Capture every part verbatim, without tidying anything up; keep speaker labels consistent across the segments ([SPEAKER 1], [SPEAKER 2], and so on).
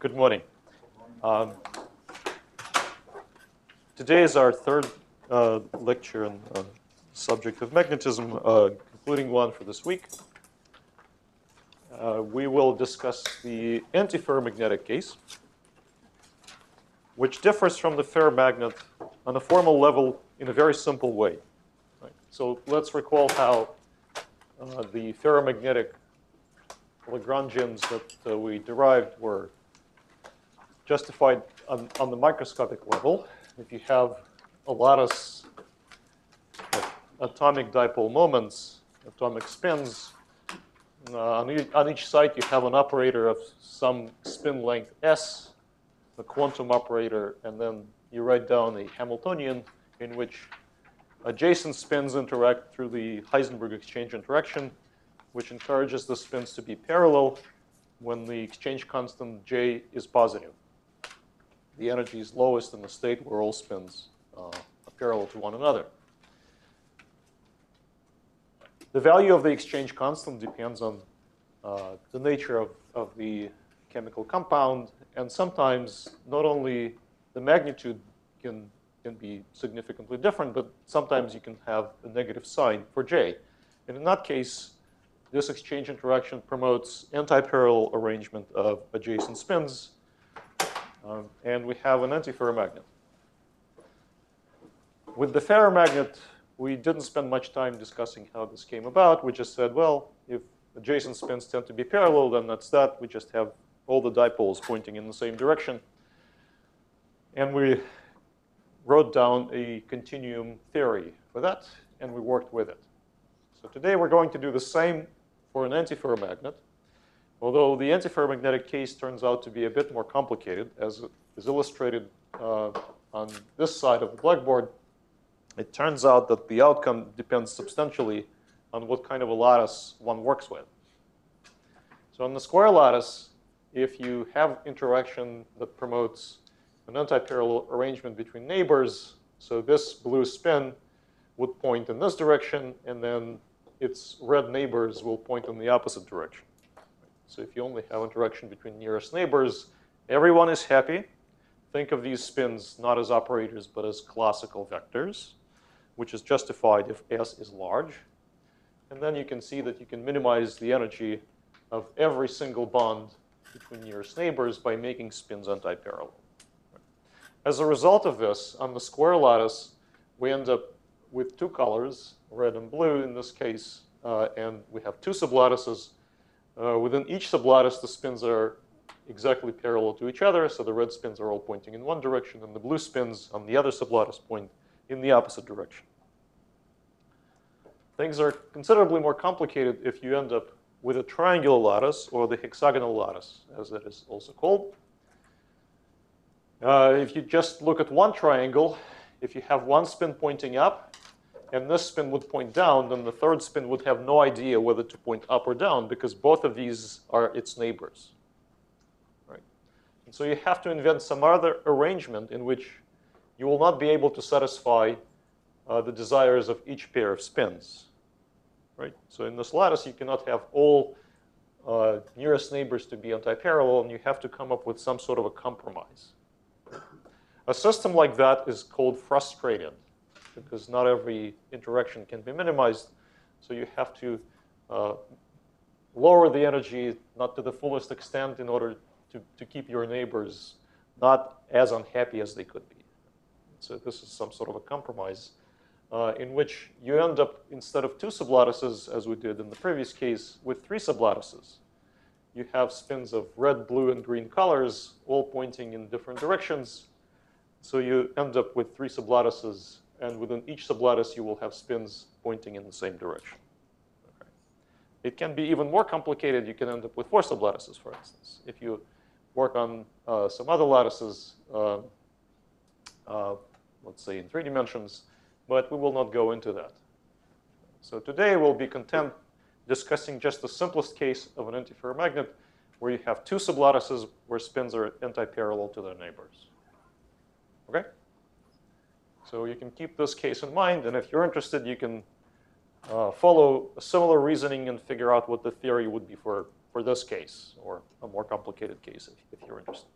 [SPEAKER 1] Good morning. Um, today is our third uh, lecture on the uh, subject of magnetism, uh, concluding one for this week. Uh, we will discuss the antiferromagnetic case, which differs from the ferromagnet on a formal level in a very simple way. Right? So let's recall how uh, the ferromagnetic Lagrangians that uh, we derived were justified on, on the microscopic level. If you have a lattice of atomic dipole moments, atomic spins, uh, on, e on each side you have an operator of some spin length s, a quantum operator, and then you write down a Hamiltonian in which adjacent spins interact through the Heisenberg exchange interaction, which encourages the spins to be parallel when the exchange constant J is positive. The energy is lowest in the state where all spins uh, are parallel to one another. The value of the exchange constant depends on uh, the nature of, of the chemical compound, and sometimes not only the magnitude can, can be significantly different, but sometimes you can have a negative sign for J. And in that case, this exchange interaction promotes anti-parallel arrangement of adjacent spins. Um, and we have an antiferromagnet. With the ferromagnet, we didn't spend much time discussing how this came about. We just said, well, if adjacent spins tend to be parallel, then that's that. We just have all the dipoles pointing in the same direction. And we wrote down a continuum theory for that, and we worked with it. So today we're going to do the same for an antiferromagnet. Although the antiferromagnetic case turns out to be a bit more complicated, as is illustrated uh, on this side of the blackboard, it turns out that the outcome depends substantially on what kind of a lattice one works with. So on the square lattice, if you have interaction that promotes an anti-parallel arrangement between neighbors, so this blue spin would point in this direction, and then its red neighbors will point in the opposite direction. So if you only have interaction between nearest neighbors, everyone is happy. Think of these spins not as operators, but as classical vectors, which is justified if S is large. And then you can see that you can minimize the energy of every single bond between nearest neighbors by making spins anti-parallel. As a result of this, on the square lattice, we end up with two colors, red and blue in this case, uh, and we have two sublattices. Uh, within each sublattice, the spins are exactly parallel to each other, so the red spins are all pointing in one direction, and the blue spins on the other sublattice point in the opposite direction. Things are considerably more complicated if you end up with a triangular lattice, or the hexagonal lattice, as it is also called. Uh, if you just look at one triangle, if you have one spin pointing up, and this spin would point down, then the third spin would have no idea whether to point up or down, because both of these are its neighbors. Right? And so you have to invent some other arrangement in which you will not be able to satisfy uh, the desires of each pair of spins. Right? So in this lattice, you cannot have all uh, nearest neighbors to be anti-parallel, and you have to come up with some sort of a compromise. A system like that is called frustrated, because not every interaction can be minimized. So you have to uh, lower the energy not to the fullest extent in order to, to keep your neighbors not as unhappy as they could be. So this is some sort of a compromise uh, in which you end up, instead of two sublattices, as we did in the previous case, with three sublattices. You have spins of red, blue, and green colors, all pointing in different directions. So you end up with three sublattices, and within each sublattice, you will have spins pointing in the same direction. Okay. It can be even more complicated. You can end up with four sublattices, for instance. If you work on uh, some other lattices, uh, uh, let's say in three dimensions, but we will not go into that. So today, we'll be content discussing just the simplest case of an antiferromagnet, where you have two sublattices where spins are anti-parallel to their neighbors. Okay? So you can keep this case in mind, and if you're interested, you can uh, follow a similar reasoning and figure out what the theory would be for, for this case, or a more complicated case if, if you're interested.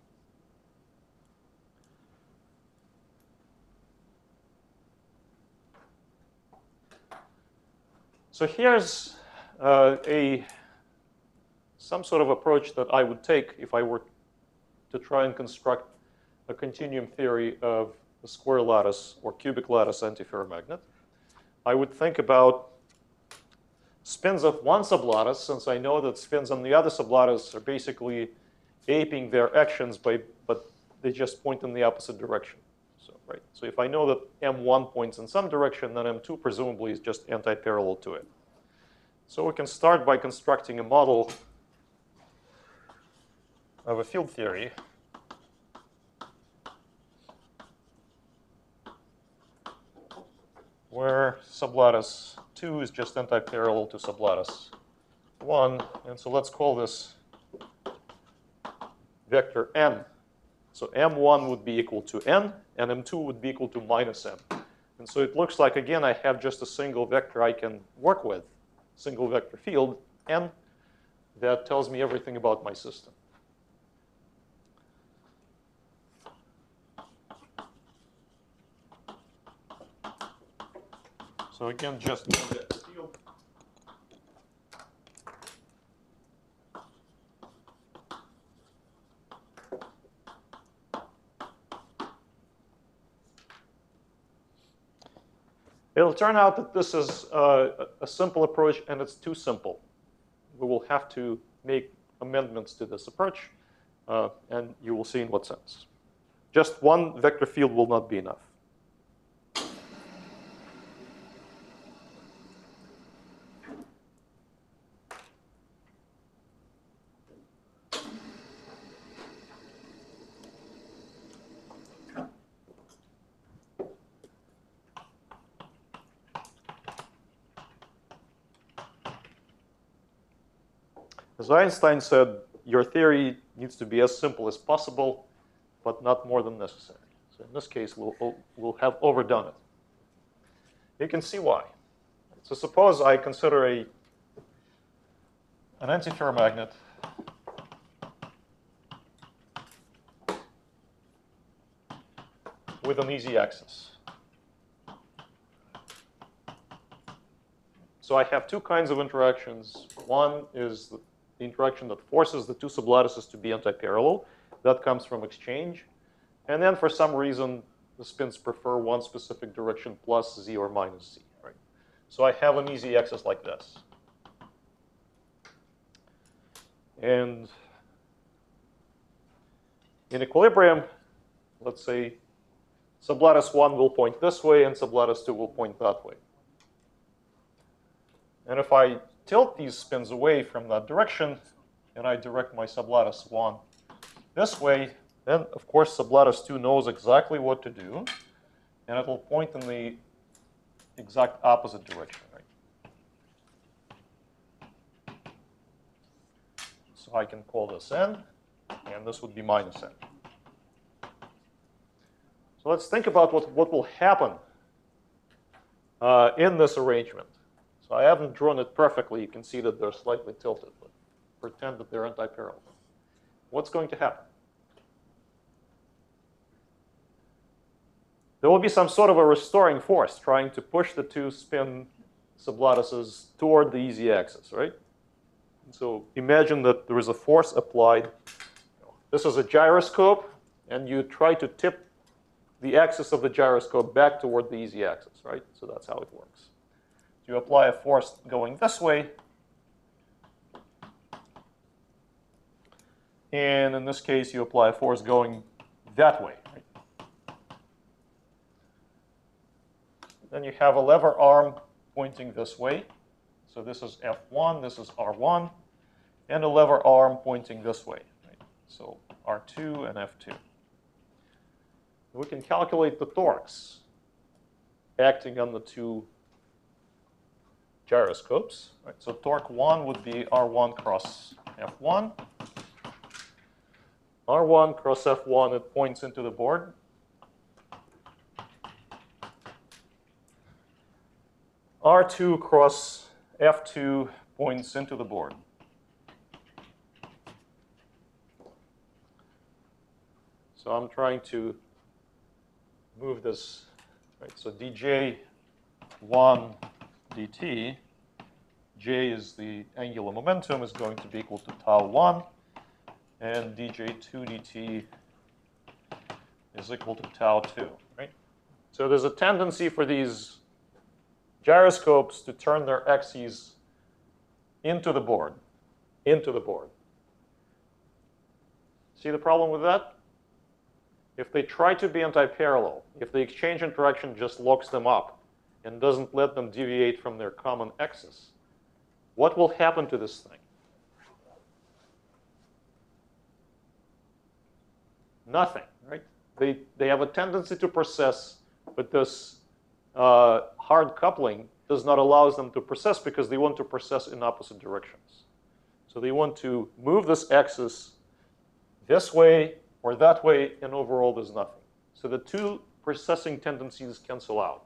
[SPEAKER 1] So here's uh, a some sort of approach that I would take if I were to try and construct a continuum theory of a square lattice or cubic lattice antiferromagnet. I would think about spins of one sublattice, since I know that spins on the other sublattice are basically aping their actions, by, but they just point in the opposite direction. So, right. So if I know that M one points in some direction, then M two presumably is just anti-parallel to it. So we can start by constructing a model of a field theory where sublattice two is just anti-parallel to sublattice one. And so let's call this vector n. So M one would be equal to n, and M two would be equal to minus m. And so it looks like, again, I have just a single vector I can work with, single vector field, n, that tells me everything about my system. So again, just one vector field. It'll turn out that this is uh, a simple approach, and it's too simple. We will have to make amendments to this approach, uh, and you will see in what sense. Just one vector field will not be enough. As Einstein said, your theory needs to be as simple as possible, but not more than necessary. So in this case, we'll, we'll have overdone it. You can see why. So suppose I consider a, an antiferromagnet with an easy axis. So I have two kinds of interactions. One is the the interaction that forces the two sublattices to be anti-parallel. That comes from exchange. And then for some reason, the spins prefer one specific direction plus z or minus z. Right? So I have an easy axis like this. And in equilibrium, let's say sublattice one will point this way and sublattice two will point that way. And if I tilt these spins away from that direction, and I direct my sublattice one this way, then of course sublattice two knows exactly what to do, and it will point in the exact opposite direction. Right? So I can call this n, and this would be minus n. So let's think about what, what will happen uh, in this arrangement. So I haven't drawn it perfectly. You can see that they're slightly tilted, but pretend that they're anti-parallel. What's going to happen? There will be some sort of a restoring force trying to push the two spin sublattices toward the easy axis, right? And so imagine that there is a force applied. This is a gyroscope, and you try to tip the axis of the gyroscope back toward the easy axis, right? So that's how it works. You apply a force going this way, and in this case, you apply a force going that way. Right? Then you have a lever arm pointing this way. So this is F one, this is R one, and a lever arm pointing this way. Right? So R two and F two. We can calculate the torques acting on the two gyroscopes. Right? So torque one would be R one cross F one. R one cross F one, it points into the board. R two cross F two points into the board. So I'm trying to move this, right? So d j one dt, j is the angular momentum, is going to be equal to tau one, and d j two dt is equal to tau two, right? So there's a tendency for these gyroscopes to turn their axes into the board, into the board. See the problem with that? If they try to be anti-parallel, if the exchange interaction just locks them up and doesn't let them deviate from their common axis, what will happen to this thing? Nothing, right? They, they have a tendency to precess, but this uh, hard coupling does not allow them to precess because they want to precess in opposite directions. So they want to move this axis this way or that way, and overall there's nothing. So the two precessing tendencies cancel out.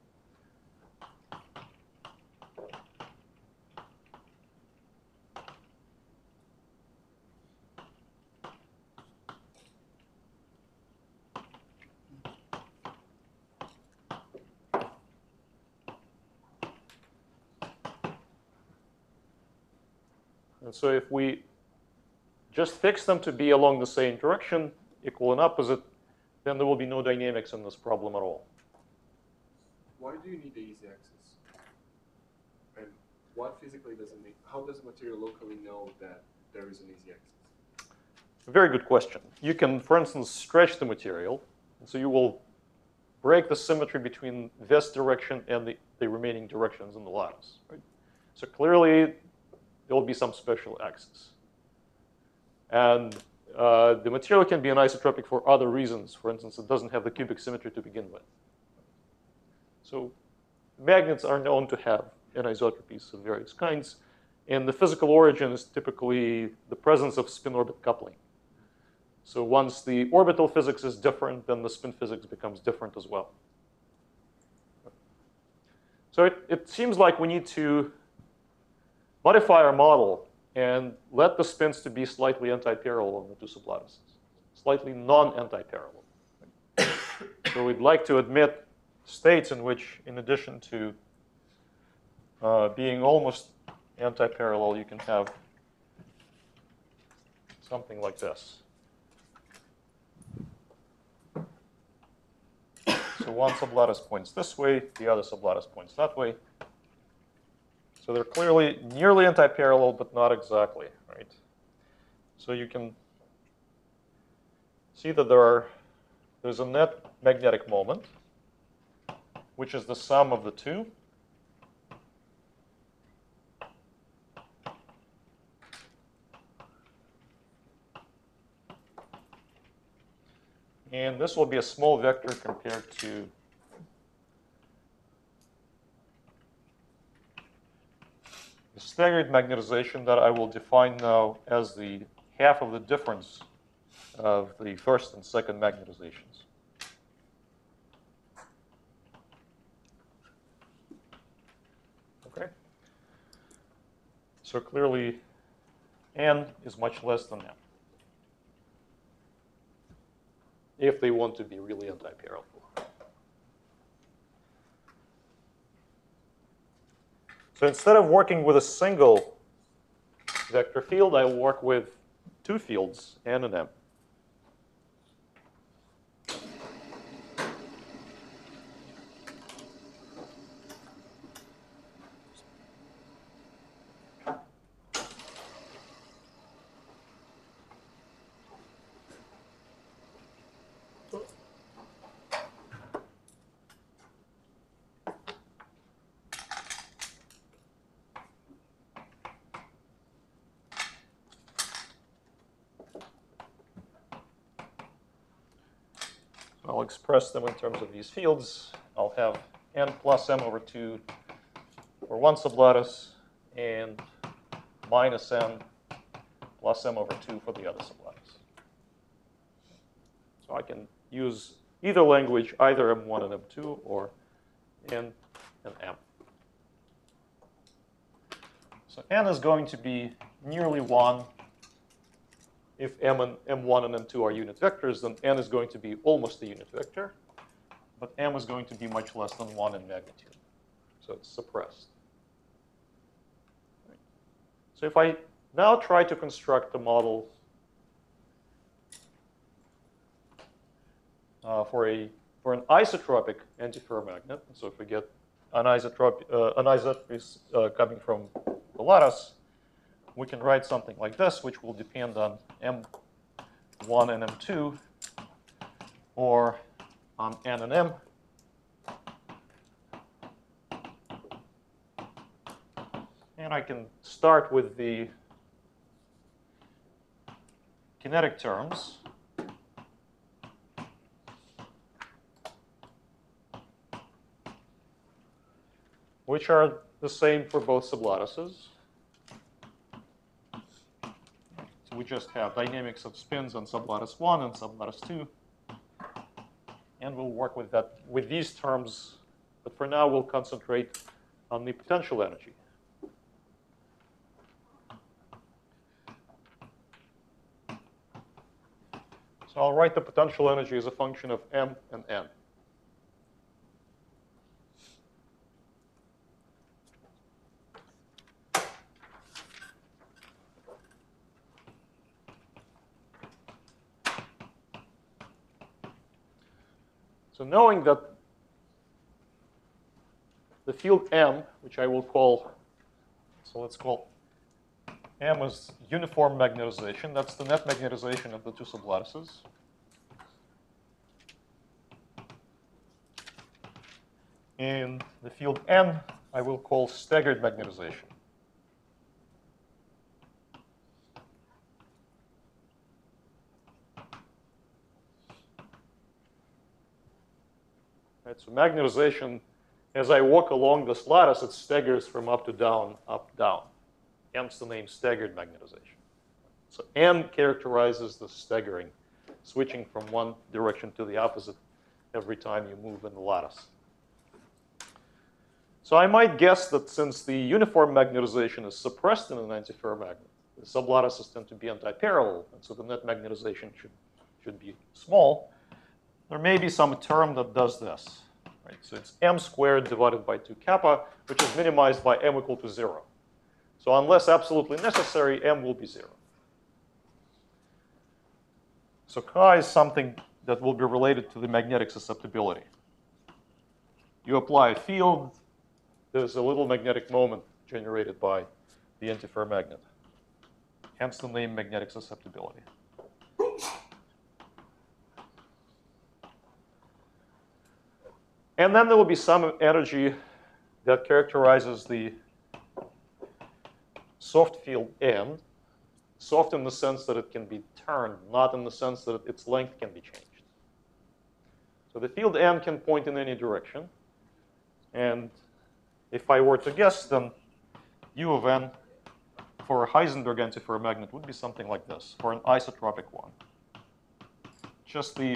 [SPEAKER 1] And so if we just fix them to be along the same direction, equal and opposite, then there will be no dynamics in this problem at all.
[SPEAKER 2] Why do you need the easy axis? And what physically does it mean? How does the material locally know that there is an easy axis?
[SPEAKER 1] A very good question. You can, for instance, stretch the material, and so you will break the symmetry between this direction and the, the remaining directions in the lattice. Right? So clearly, there will be some special axis. And uh, the material can be anisotropic for other reasons. For instance, it doesn't have the cubic symmetry to begin with. So magnets are known to have anisotropies of various kinds. And the physical origin is typically the presence of spin-orbit coupling. So once the orbital physics is different, then the spin physics becomes different as well. So it, it seems like we need to modify our model and let the spins to be slightly anti-parallel on the two sublattices, slightly non-anti-parallel. So we'd like to admit states in which, in addition to uh, being almost anti-parallel, you can have something like this. So one sublattice points this way, the other sublattice points that way. So they're clearly nearly anti-parallel, but not exactly, right? So you can see that there are, there's a net magnetic moment, which is the sum of the two. And this will be a small vector compared to the staggered magnetization that I will define now as the half of the difference of the first and second magnetizations. Okay? So clearly, n is much less than m, if they want to be really anti-parallel. So instead of working with a single vector field, I work with two fields, n and m. I'll express them in terms of these fields. I'll have n plus m over two for one sublattice and minus n plus m over two for the other sublattice. So I can use either language, either m one and m two, or n and m. So n is going to be nearly one if M and M one and M two are unit vectors, then n is going to be almost a unit vector, but m is going to be much less than one in magnitude. So it's suppressed. So if I now try to construct a model uh, for a for an isotropic antiferromagnet, so if we get anisotropic uh, anisotropies uh, coming from the lattice, we can write something like this, which will depend on M one and M two, or on N and M. And I can start with the kinetic terms. Which are the same for both sublattices. So we just have dynamics of spins on sublattice one and sublattice two. And we'll work with that with these terms, but for now we'll concentrate on the potential energy. So I'll write the potential energy as a function of m and n. So knowing that the field M, which I will call, so let's call M is uniform magnetization. That's the net magnetization of the two sublattices. And the field N, I will call staggered magnetization. Right, so magnetization, as I walk along this lattice, it staggers from up to down, up, down. Hence the name staggered magnetization. So M characterizes the staggering, switching from one direction to the opposite every time you move in the lattice. So I might guess that since the uniform magnetization is suppressed in an antiferromagnet, the sublattices tend to be antiparallel, and so the net magnetization should, should be small. There may be some term that does this. Right? So it's m squared divided by two kappa, which is minimized by m equal to zero. So unless absolutely necessary, m will be zero. So chi is something that will be related to the magnetic susceptibility. You apply a field, there's a little magnetic moment generated by the antiferromagnet. Hence the name magnetic susceptibility. And then there will be some energy that characterizes the soft field M. Soft in the sense that it can be turned, not in the sense that its length can be changed. So the field M can point in any direction. And if I were to guess, then U of n for a Heisenberg antiferromagnet would be something like this, for an isotropic one. Just the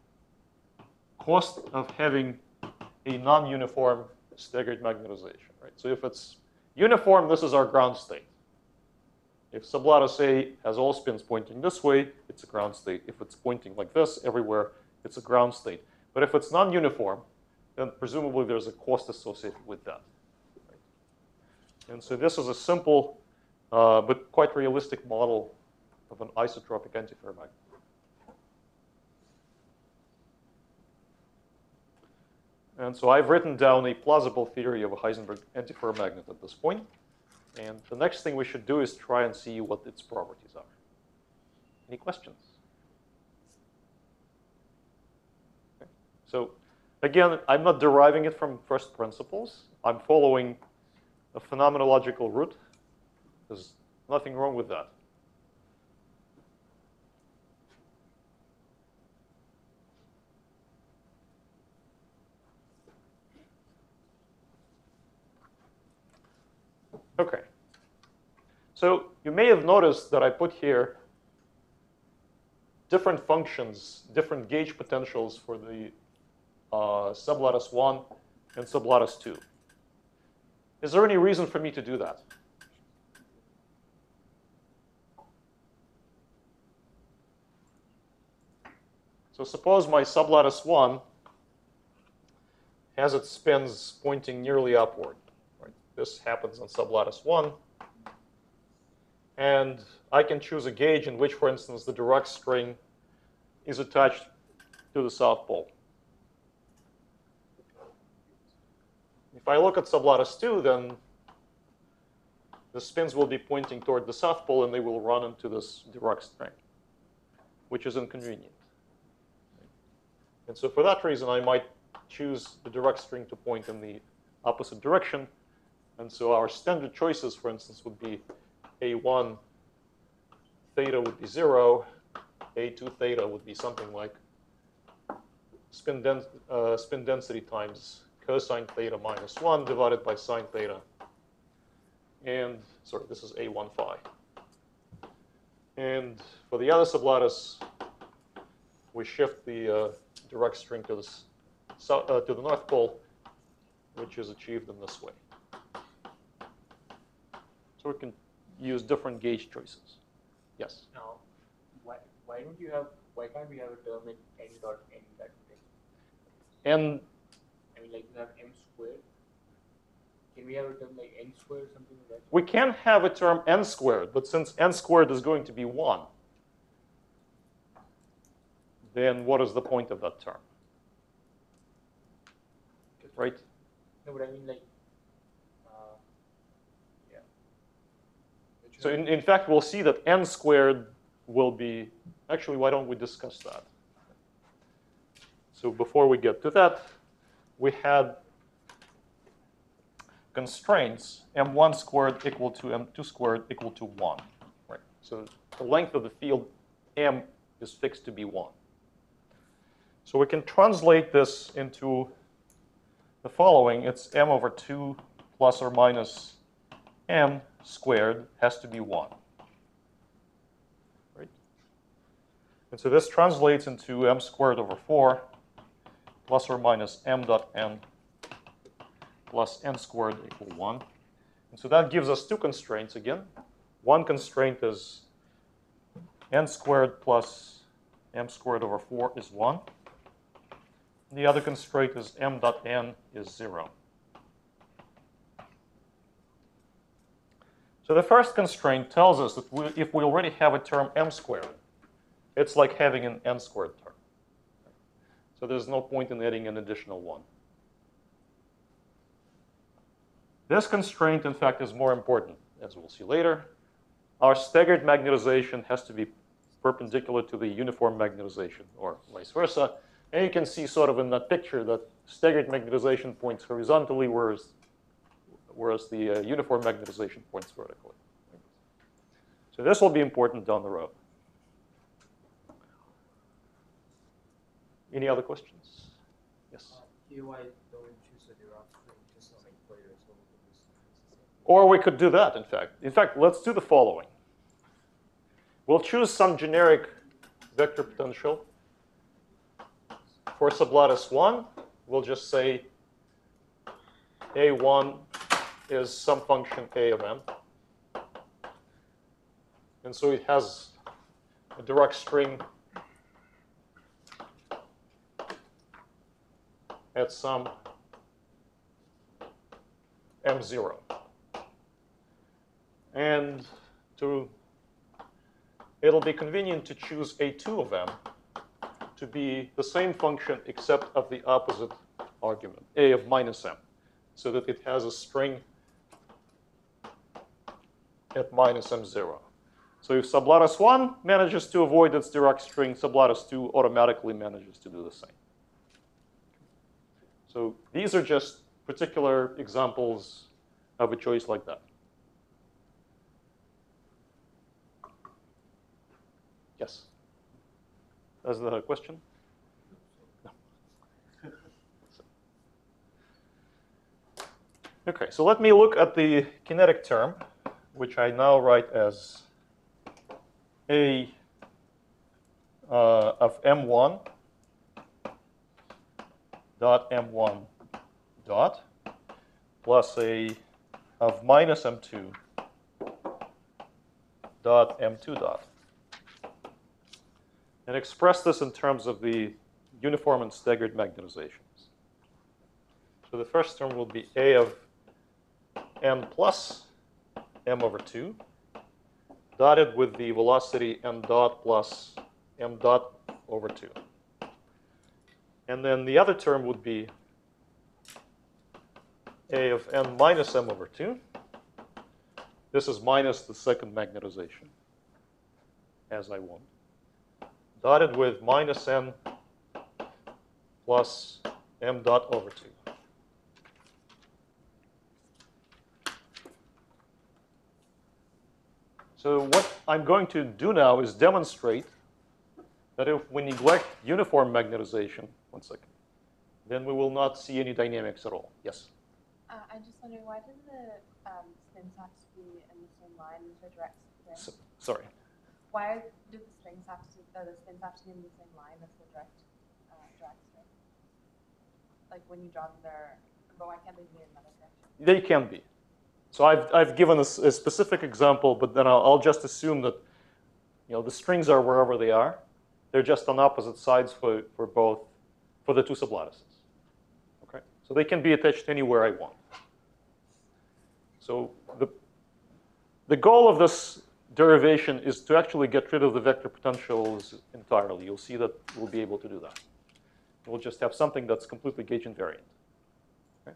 [SPEAKER 1] cost of having a non-uniform staggered magnetization, right? So if it's uniform, this is our ground state. If sublattice A has all spins pointing this way, it's a ground state. If it's pointing like this everywhere, it's a ground state. But if it's non-uniform, then presumably there's a cost associated with that. Right? And so this is a simple uh, but quite realistic model of an isotropic antiferromagnet. And so I've written down a plausible theory of a Heisenberg antiferromagnet at this point. And the next thing we should do is try and see what its properties are. Any questions? Okay. So again, I'm not deriving it from first principles. I'm following a phenomenological route. There's nothing wrong with that. Okay. So you may have noticed that I put here different functions, different gauge potentials for the uh, sublattice one and sublattice two. Is there any reason for me to do that? So suppose my sublattice one has its spins pointing nearly upward. Right? This happens on sublattice one. And I can choose a gauge in which, for instance, the Dirac string is attached to the south pole. If I look at sublattice two, then the spins will be pointing toward the south pole, and they will run into this Dirac string, which is inconvenient. And so for that reason, I might choose the Dirac string to point in the opposite direction. And so our standard choices, for instance, would be A one theta would be zero, A two theta would be something like spin, den uh, spin density times cosine theta minus one divided by sine theta. And, sorry, this is A one phi. And for the other sublattice, we shift the uh, Dirac string to, this, uh, to the north pole, which is achieved in this way. So we can use different gauge choices. Yes?
[SPEAKER 3] Now, why, why don't you have, why can't we have a term in n dot n that way?
[SPEAKER 1] And
[SPEAKER 3] I mean, like you have m squared. Can we have a term like n squared or something like that?
[SPEAKER 1] we can have a term n squared, but since n squared is going to be one, then what is the point of that term? Right?
[SPEAKER 3] No, but I mean like, uh, yeah.
[SPEAKER 1] So in, in fact, we'll see that n squared will be, actually, why don't we discuss that? So before we get to that, we had constraints, m one squared equal to m two squared equal to one. Right? So the length of the field m is fixed to be one. So we can translate this into the following. It's m over two plus or minus m squared has to be one. Right? And so this translates into m squared over four plus or minus m dot n plus n squared equal one. And so that gives us two constraints again. One constraint is n squared plus m squared over four is one. The other constraint is m dot n is zero. So the first constraint tells us that we, if we already have a term m squared, it's like having an n squared term. So there's no point in adding an additional one. This constraint, in fact, is more important, as we'll see later. Our staggered magnetization has to be perpendicular to the uniform magnetization, or vice versa. And you can see sort of in that picture that staggered magnetization points horizontally, whereas, whereas the uh, uniform magnetization points vertically. So this will be important down the road. Any other questions? Yes?
[SPEAKER 4] Uh, here, why don't we choose a Dirac string just like later, so we can just
[SPEAKER 1] Or we could do that, in fact. In fact, let's do the following. We'll choose some generic vector potential. For sublattice one, we'll just say A one is some function A of m. And so it has a Dirac string at some m zero. And to, it'll be convenient to choose A two of m to be the same function except of the opposite argument, A of minus m, so that it has a string at minus m zero. So if sublattice one manages to avoid its Dirac string, sublattice two automatically manages to do the same. So these are just particular examples of a choice like that. Yes? Is that a question? No. Okay, so let me look at the kinetic term, which I now write as A uh, of m one dot m one dot plus A of minus m two dot m two dot. and express this in terms of the uniform and staggered magnetizations. So the first term will be A of m plus m over two, dotted with the velocity m dot plus m dot over two. And then the other term would be A of n minus m over two. This is minus the second magnetization, as I want, dotted with minus n plus m dot over two. So what I'm going to do now is demonstrate that if we neglect uniform magnetization, one second, then we will not see any dynamics at all. Yes?
[SPEAKER 5] Uh, I'm just wondering, why do the um, spins have to be in the same line as the direct spin?
[SPEAKER 1] So, sorry.
[SPEAKER 5] Why do the strings have to, or the spins have to be in the same line as the direct, uh, direct spin? Like when you draw them there, but why can't they be in another direction?
[SPEAKER 1] They can be. So I've, I've given a, a specific example, but then I'll, I'll just assume that, you know, the strings are wherever they are. They're just on opposite sides for, for both, for the two sublattices. Okay? So they can be attached anywhere I want. So the, the goal of this derivation is to actually get rid of the vector potentials entirely. You'll see that we'll be able to do that. We'll just have something that's completely gauge invariant. Okay?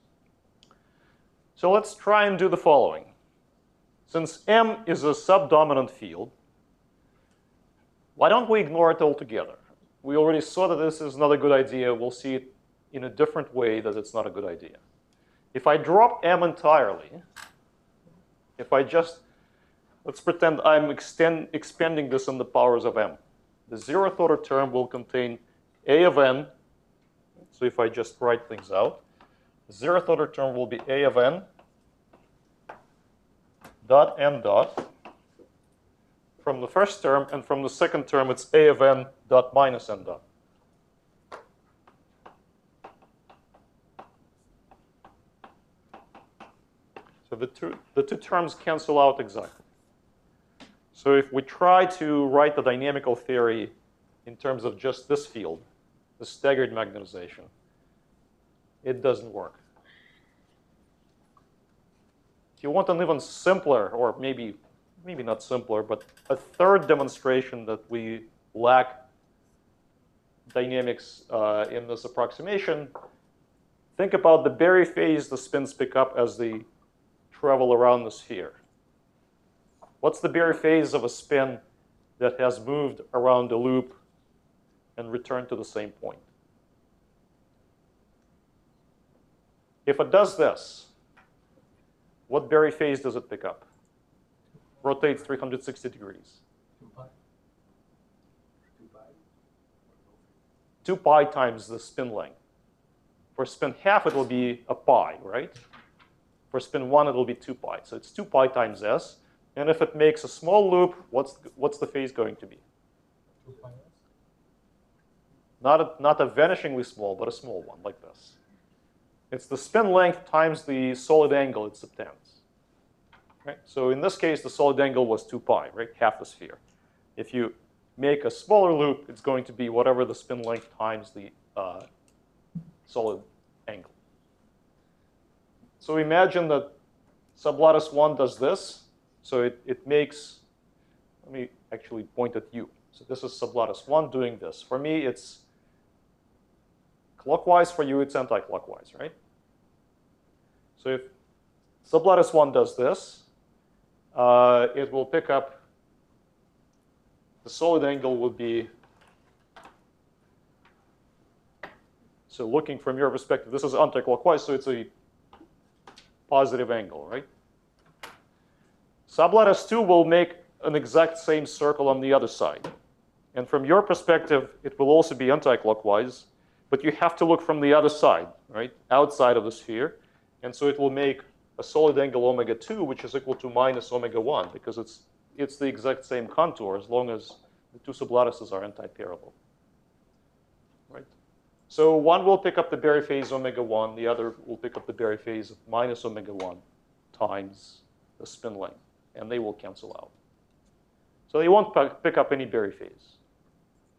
[SPEAKER 1] So let's try and do the following. Since M is a subdominant field, why don't we ignore it altogether? We already saw that this is not a good idea. We'll see it in a different way that it's not a good idea. If I drop M entirely, if I just, let's pretend I'm extend, expanding this in the powers of M. The zeroth order term will contain A of n. So if I just write things out, the zeroth order term will be A of n dot m dot from the first term, and from the second term, it's A of n dot minus n dot. So the two, the two terms cancel out exactly. So if we try to write the dynamical theory in terms of just this field, the staggered magnetization, it doesn't work. If you want an even simpler, or maybe, maybe not simpler, but a third demonstration that we lack dynamics uh, in this approximation, think about the Berry phase the spins pick up as they travel around the sphere. What's the Berry phase of a spin that has moved around a loop and returned to the same point? If it does this, what Berry phase does it pick up? Rotates three hundred sixty degrees. two pi times the spin length. For spin half, it will be a pi, right? For spin one, it will be two pi. So it's two pi times s. And if it makes a small loop, what's, what's the phase going to be? Not a, not a vanishingly small, but a small one, like this. It's the spin length times the solid angle it subtends. Right? So in this case, the solid angle was two pi, right? Half the sphere. If you make a smaller loop, it's going to be whatever the spin length times the uh, solid angle. So imagine that sublattice one does this. So it, it makes, let me actually point at you. So this is sublattice one doing this. For me, it's clockwise. For you, it's anti-clockwise, right? So if sublattice one does this, uh, it will pick up, the solid angle would be, so looking from your perspective, this is anti-clockwise, so it's a positive angle, right? Sublattice two will make an exact same circle on the other side. And from your perspective, it will also be anti-clockwise, but you have to look from the other side, right? Outside of the sphere. And so it will make a solid angle omega two, which is equal to minus omega one, because it's, it's the exact same contour as long as the two sublattices are anti-parallel, right? So one will pick up the Berry phase omega one, the other will pick up the Berry phase of minus omega one times the spin length, and they will cancel out. So they won't pick up any Berry phase.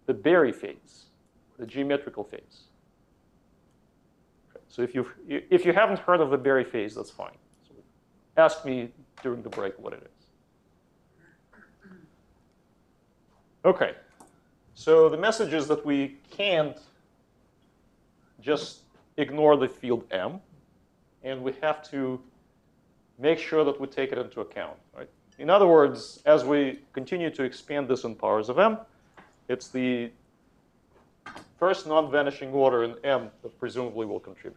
[SPEAKER 1] the Berry phase, the geometrical phase. Okay. So if, you've, if you haven't heard of the Berry phase, that's fine. So ask me during the break what it is. Okay. So the message is that we can't just ignore the field M, and we have to make sure that we take it into account, right? In other words, as we continue to expand this in powers of M, it's the first non-vanishing order in M that presumably will contribute.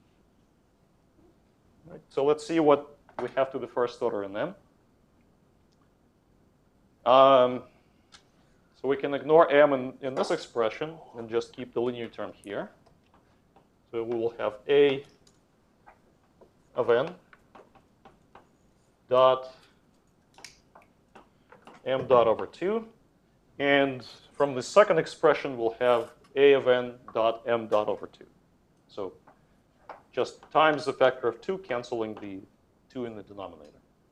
[SPEAKER 1] Right? So let's see what we have to the first order in M. Um, so we can ignore M in, in this expression and just keep the linear term here. So we will have A of N dot M dot over two. And from the second expression, we'll have A of N dot M dot over two. So just times the factor of two, canceling the two in the denominator.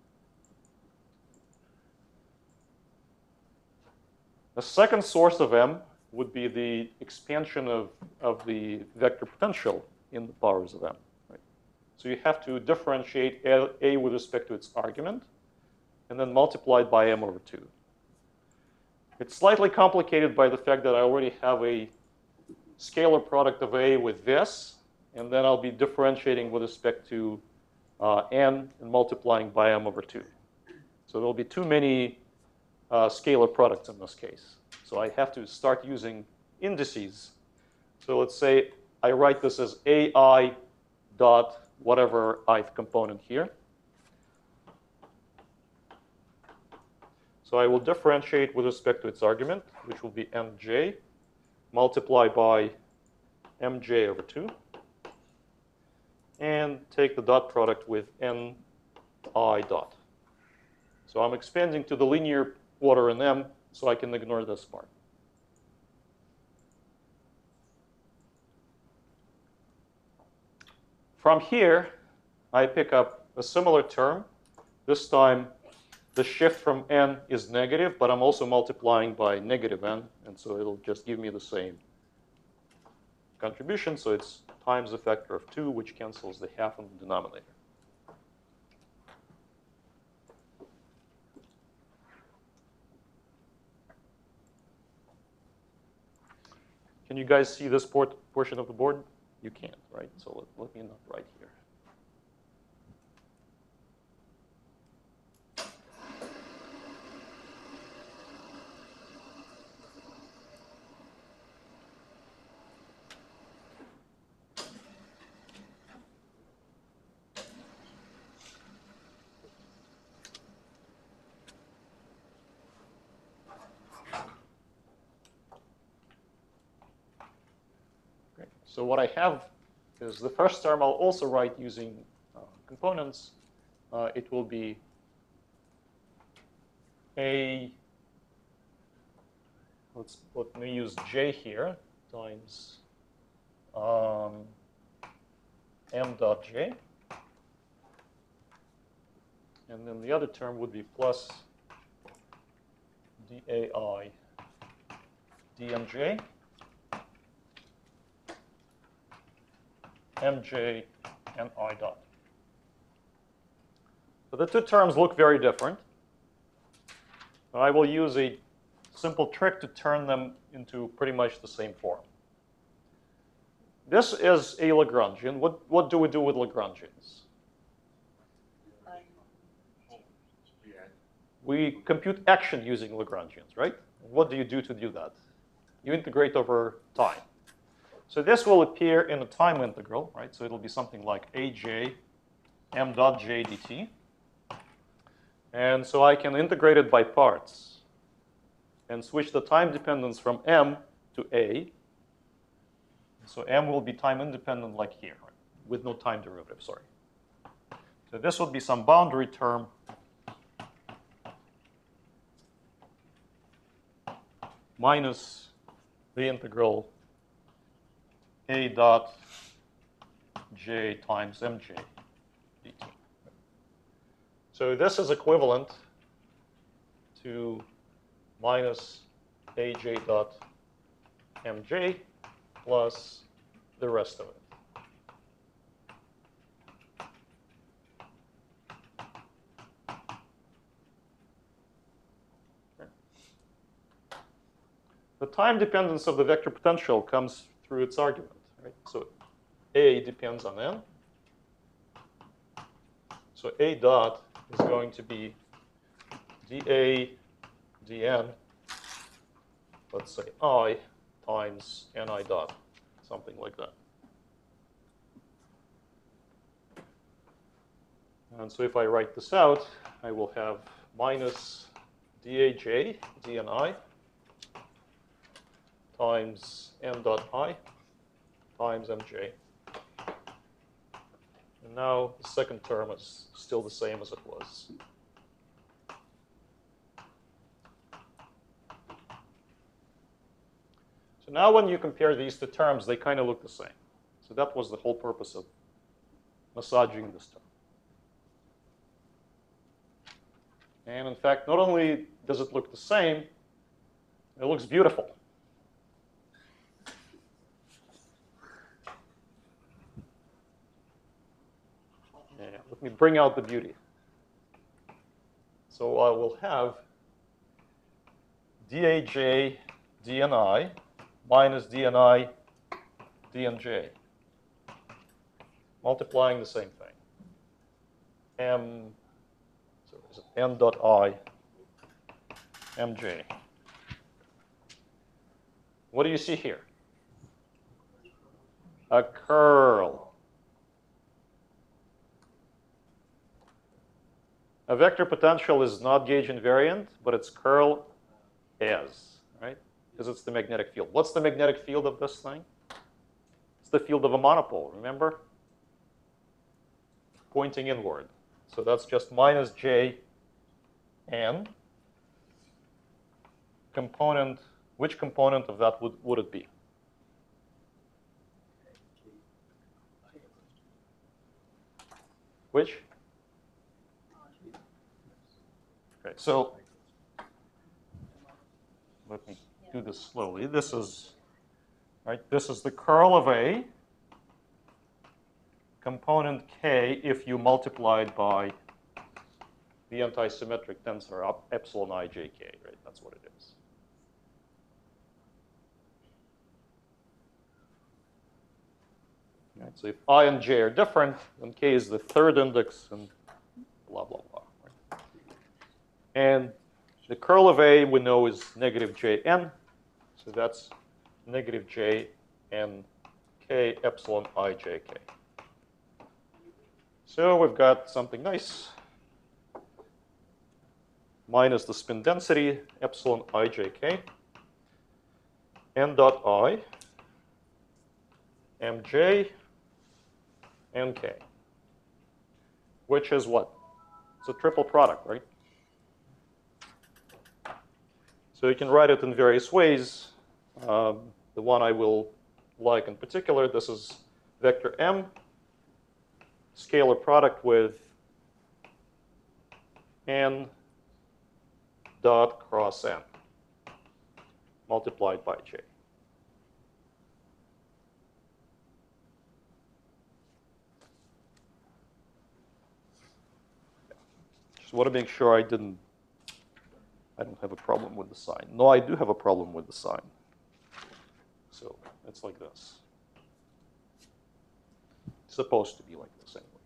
[SPEAKER 1] The second source of M would be the expansion of, of the vector potential in the powers of M. Right? So you have to differentiate A, A with respect to its argument, and then multiply it by M over two. It's slightly complicated by the fact that I already have a scalar product of A with this, and then I'll be differentiating with respect to uh, N and multiplying by M over two. So there'll be too many uh, scalar products in this case. So I have to start using indices. So let's say I write this as A I dot whatever ith component here. So I will differentiate with respect to its argument, which will be mj, multiply by mj over two, and take the dot product with ni dot. So I'm expanding to the linear order in M, so I can ignore this part. From here, I pick up a similar term. This time, the shift from n is negative, but I'm also multiplying by negative n, and so it'll just give me the same contribution. So it's times the factor of two, which cancels the half in the denominator. Can you guys see this port portion of the board? You can't, right? So let, let me not write here. So what I have is the first term I'll also write using uh, components. Uh, it will be a, let's let me use j here, times um, m dot j. And then the other term would be plus dai dmj. mj and I dot. So the two terms look very different. But I will use a simple trick to turn them into pretty much the same form. This is a Lagrangian. What, what do we do with Lagrangians? We compute action using Lagrangians, right? What do you do to do that? You integrate over time. So this will appear in a time integral, right? So it'll be something like aj m dot j dt. And so I can integrate it by parts and switch the time dependence from m to a. So m will be time independent like here, right? With no time derivative, sorry. So this would be some boundary term minus the integral a dot j times mj dt. So this is equivalent to minus aj dot mj plus the rest of it. The time dependence of the vector potential comes through its argument, right? So A depends on n. So A dot is going to be dA dn, let's say I times ni dot, something like that. And so if I write this out, I will have minus dAj dni times m dot I times mj. And now the second term is still the same as it was. So now when you compare these two terms, they kind of look the same. So that was the whole purpose of massaging this term. And in fact, not only does it look the same, it looks beautiful. Yeah, let me bring out the beauty. So I will have dAj dni minus dni dnj, multiplying the same thing. M, so is it n dot I mj. What do you see here? A curl. A vector potential is not gauge invariant, but its curl is, right? Because it's the magnetic field. What's the magnetic field of this thing? It's the field of a monopole, remember? Pointing inward. So that's just minus J n. Component, which component of that would, would it be? Which? Okay, so let me do this slowly. This is, right, this is the curl of A, component K if you multiply it by the antisymmetric tensor up epsilon I J K, right? That's what it is. Right, so if I and J are different, then K is the third index and blah, blah, blah. Right? And the curl of A we know is negative J n. So that's negative J n K epsilon I J K. So we've got something nice. Minus the spin density, epsilon I J K, n dot I, mj, nk, which is what? It's a triple product, right? So you can write it in various ways. Um, the one I will like in particular, this is vector m, scalar product with n dot cross n multiplied by j. Just want to make sure I didn't, I don't have a problem with the sign. No, I do have a problem with the sign. So it's like this. It's supposed to be like this anyway.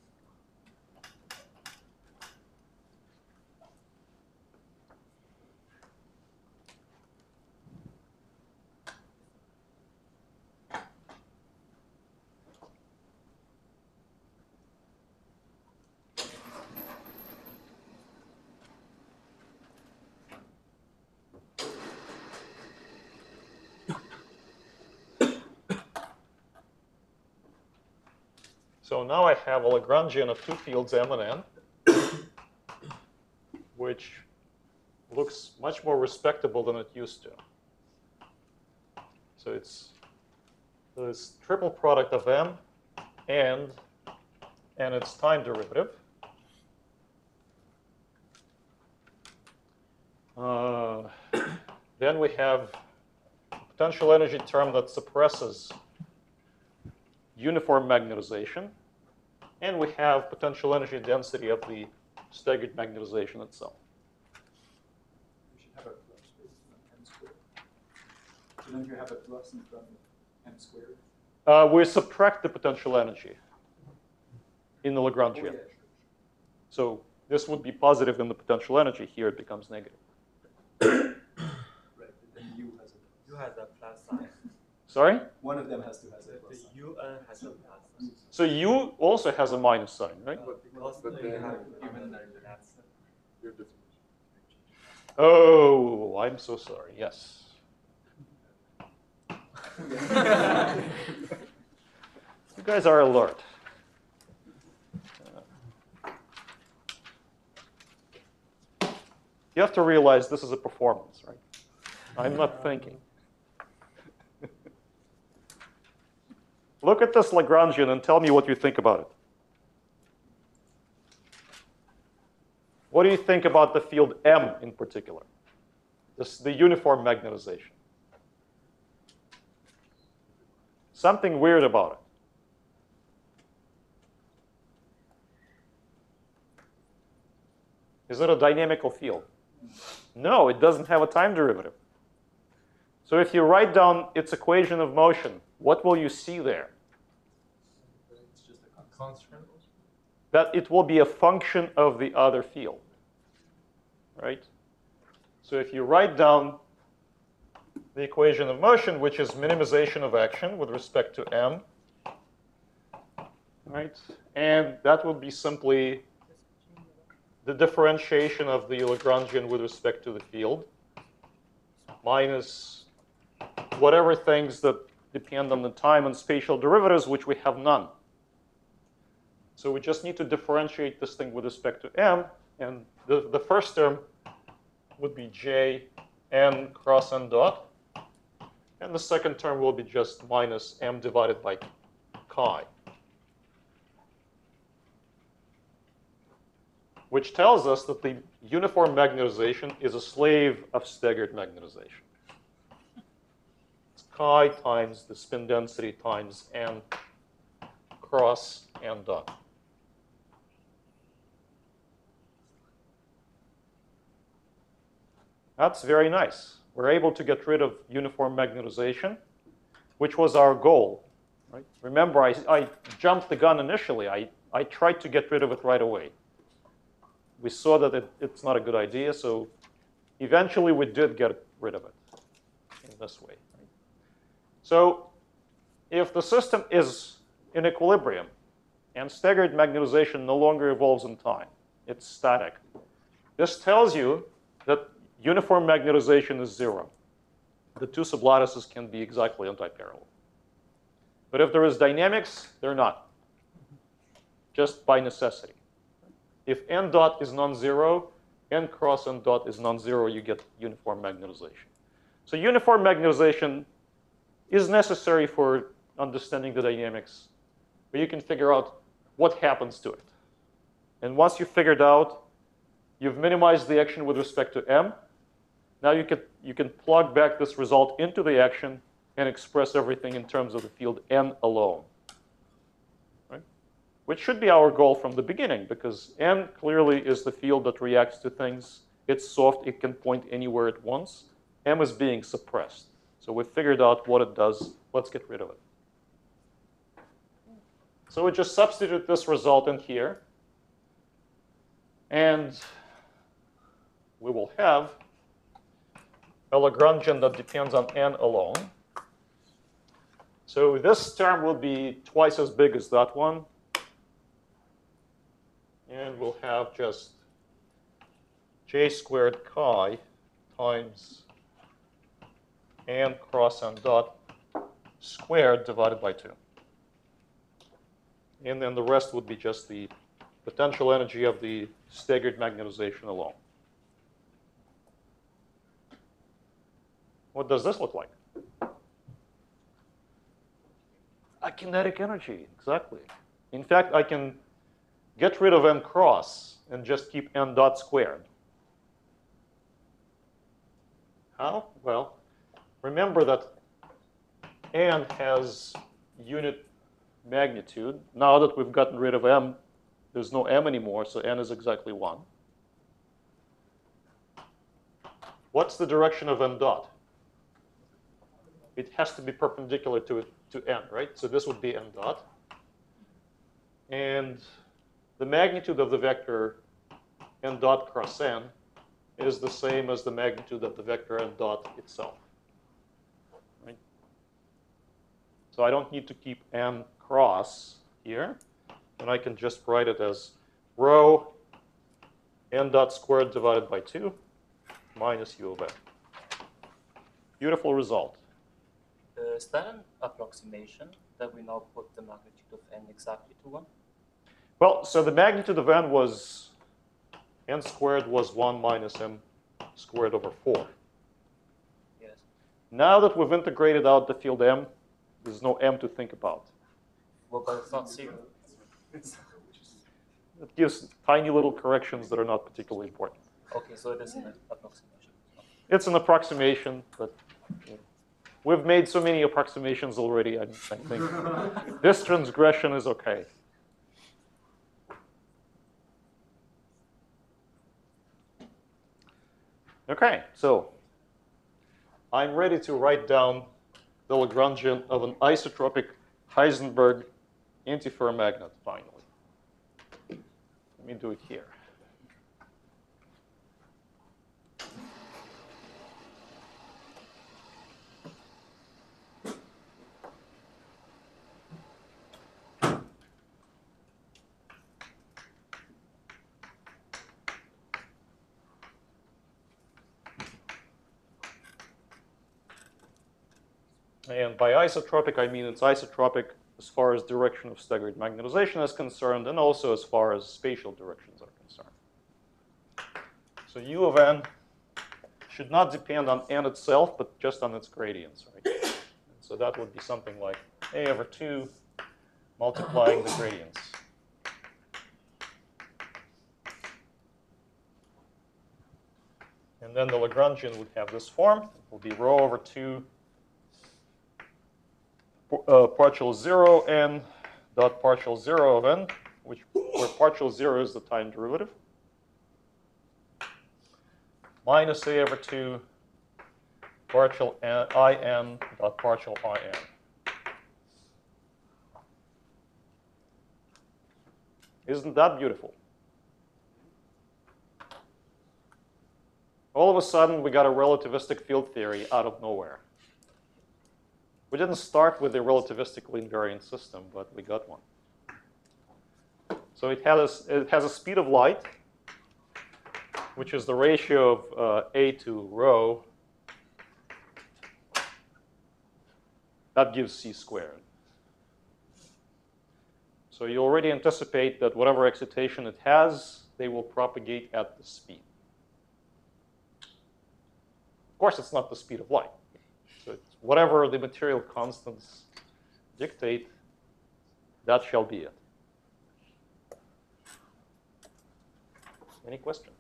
[SPEAKER 1] So now I have a Lagrangian of two fields M and N, which looks much more respectable than it used to. So it's this triple product of M and and its time derivative. Uh, then we have potential energy term that suppresses uniform magnetization, and we have potential energy density of the staggered magnetization itself.
[SPEAKER 6] You should have a plus based on m squared. Shouldn't you have a plus in front of m squared?
[SPEAKER 1] Uh, we subtract the potential energy in the Lagrangian.
[SPEAKER 6] Oh, yeah, sure.
[SPEAKER 1] So this would be positive, then the potential energy here it becomes negative.
[SPEAKER 6] Right, but then u has a
[SPEAKER 4] U has a plus sign.
[SPEAKER 1] Sorry?
[SPEAKER 6] one of them has to has a
[SPEAKER 4] The,
[SPEAKER 6] plus
[SPEAKER 4] the
[SPEAKER 6] sign.
[SPEAKER 4] U N has a plus sign.
[SPEAKER 1] So U also has a minus sign, right?
[SPEAKER 4] Uh, because
[SPEAKER 2] but
[SPEAKER 4] you
[SPEAKER 2] then
[SPEAKER 4] have
[SPEAKER 2] even
[SPEAKER 4] given
[SPEAKER 2] then-
[SPEAKER 4] that's
[SPEAKER 2] Your difference.
[SPEAKER 1] Oh, I'm so sorry. Yes. You guys are alert. You have to realize this is a performance, right? I'm not thinking. Look at this Lagrangian and tell me what you think about it. What do you think about the field M in particular? This, the uniform magnetization. Something weird about it. Is it a dynamical field? No, it doesn't have a time derivative. So if you write down its equation of motion, what will you see there?
[SPEAKER 6] It's just a
[SPEAKER 4] constant.
[SPEAKER 1] That it will be a function of the other field, right? So if you write down the equation of motion, which is minimization of action with respect to m, right? And that would be simply the differentiation of the Lagrangian with respect to the field minus whatever things that depend on the time and spatial derivatives, which we have none. So we just need to differentiate this thing with respect to m, and the, the first term would be j n cross n dot, and the second term will be just minus m divided by chi, which tells us that the uniform magnetization is a slave of staggered magnetization. It's chi times the spin density times n cross n dot. That's very nice. We're able to get rid of uniform magnetization, which was our goal. Right? Remember, I, I jumped the gun initially. I, I tried to get rid of it right away. We saw that it, it's not a good idea, so eventually we did get rid of it in this way. Right? So if the system is in equilibrium and staggered magnetization no longer evolves in time, it's static, this tells you that uniform magnetization is zero. The two sublattices can be exactly antiparallel. But if there is dynamics, they're not, just by necessity. If n dot is non-zero, n cross n dot is non-zero, you get uniform magnetization. So uniform magnetization is necessary for understanding the dynamics, but you can figure out what happens to it. And once you've figured out, you've minimized the action with respect to m. Now you can, you can plug back this result into the action and express everything in terms of the field n alone, right? Which should be our goal from the beginning, because n clearly is the field that reacts to things. It's soft. It can point anywhere at once. M is being suppressed. So we've figured out what it does. Let's get rid of it. So we just substitute this result in here. And we will have a Lagrangian that depends on n alone. So this term will be twice as big as that one. And we'll have just j squared chi times n cross n dot squared divided by two. And then the rest would be just the potential energy of the staggered magnetization alone. What does this look like? A kinetic energy, exactly. In fact, I can get rid of n cross and just keep n dot squared. How? Well, remember that n has unit magnitude. Now that we've gotten rid of m, there's no m anymore, so n is exactly one. What's the direction of n dot? It has to be perpendicular to, to n, right? So this would be n dot. And the magnitude of the vector n dot cross n is the same as the magnitude of the vector n dot itself. Right? So I don't need to keep n cross here. And I can just write it as rho n dot squared divided by two minus u of n. Beautiful result.
[SPEAKER 7] Uh, is that an approximation that we now put the magnitude of n exactly to one?
[SPEAKER 1] Well, so the magnitude of n was, n squared was one minus m squared over four.
[SPEAKER 7] Yes.
[SPEAKER 1] Now that we've integrated out the field m, there's no m to think about.
[SPEAKER 7] Well, but it's not zero.
[SPEAKER 1] It gives tiny little corrections that are not particularly important.
[SPEAKER 7] Okay, so it is an approximation.
[SPEAKER 1] It's an approximation, but you know, we've made so many approximations already, I, I think this transgression is okay. Okay, so I'm ready to write down the Lagrangian of an isotropic Heisenberg antiferromagnet finally. Let me do it here. And by isotropic, I mean it's isotropic as far as direction of staggered magnetization is concerned, and also as far as spatial directions are concerned. So u of n should not depend on n itself, but just on its gradients, right? And so that would be something like a over two multiplying the gradients. And then the Lagrangian would have this form. It will be rho over two Uh, partial zero n dot partial zero of n, which where partial zero is the time derivative, minus a over two partial n, I n dot partial I n. Isn't that beautiful? All of a sudden, we got a relativistic field theory out of nowhere. We didn't start with a relativistically invariant system, but we got one. So it has, it has a speed of light, which is the ratio of uh, a to rho. That gives c squared. So you already anticipate that whatever excitation it has, they will propagate at the speed. Of course, it's not the speed of light. So it's whatever the material constants dictate, that shall be it. Any questions?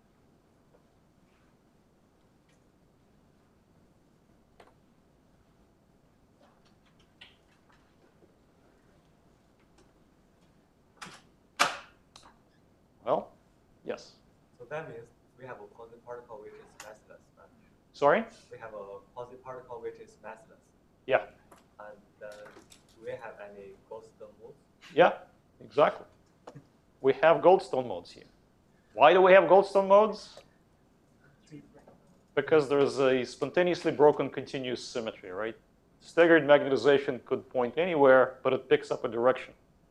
[SPEAKER 1] Well, yes.
[SPEAKER 4] So that means we have a positive particle which is massless, right?
[SPEAKER 1] Sorry?
[SPEAKER 4] We have a positive particle which is massless.
[SPEAKER 1] Yeah.
[SPEAKER 4] And then do we have any Goldstone modes?
[SPEAKER 1] Yeah, exactly. We have Goldstone modes here. Why do we have Goldstone modes? Because there's a spontaneously broken continuous symmetry, right? Staggered magnetization could point anywhere, but it picks up a direction.